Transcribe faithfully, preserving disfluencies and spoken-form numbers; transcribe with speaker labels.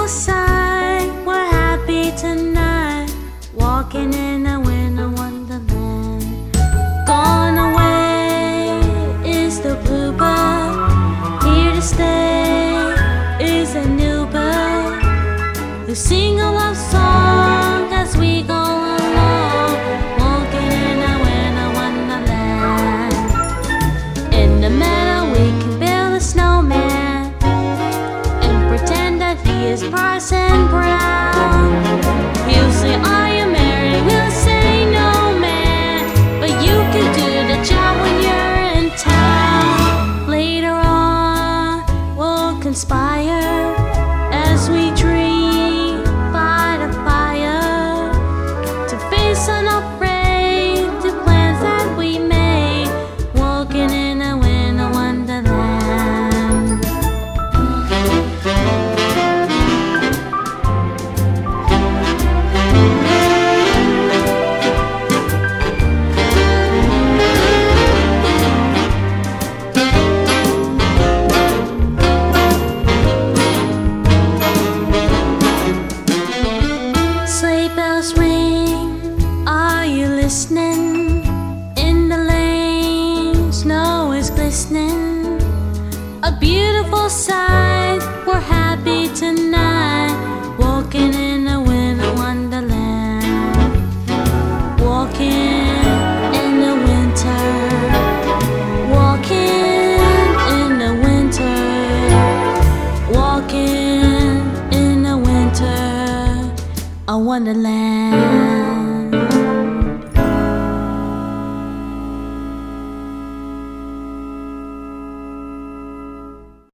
Speaker 1: sight. We're happy tonight, walking in a winter wonderland. Gone away is the bluebird, here to stay is a new bird who sing a love song as we go along, walking in a winter wonderland. In the meadow we can build a snowman and pretend that he is Parson Brown. He'll say, "Are you married?" We'll say, "No, man," but you can do the job when you're in town. Later on we'll conspire as we dream by the fire to face unafraid the plans that we made, walking in a winter wonderland. Sleigh bells ring, are you listening? In the lane, snow is glistening. A beautiful sight, we're happy tonight, walking in a winter wonderland. Walking in the winter, walking in the winter, walking in the winter, a wonderland.